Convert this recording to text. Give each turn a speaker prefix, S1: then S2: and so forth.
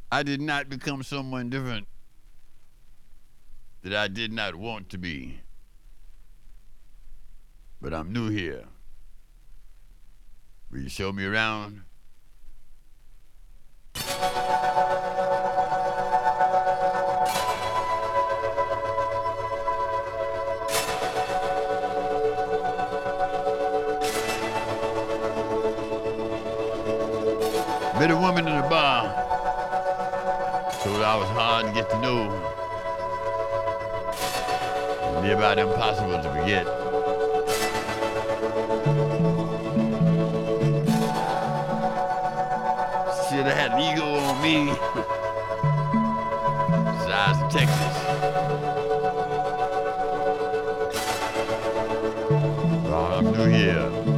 S1: I did not become someone different that I did not want to be. But I'm new here. Will you show me around? Met a woman in a bar. Told her I was hard to get to know. Near about impossible to forget. Should have had an ego on me. Size of Texas. Oh, I'm new here.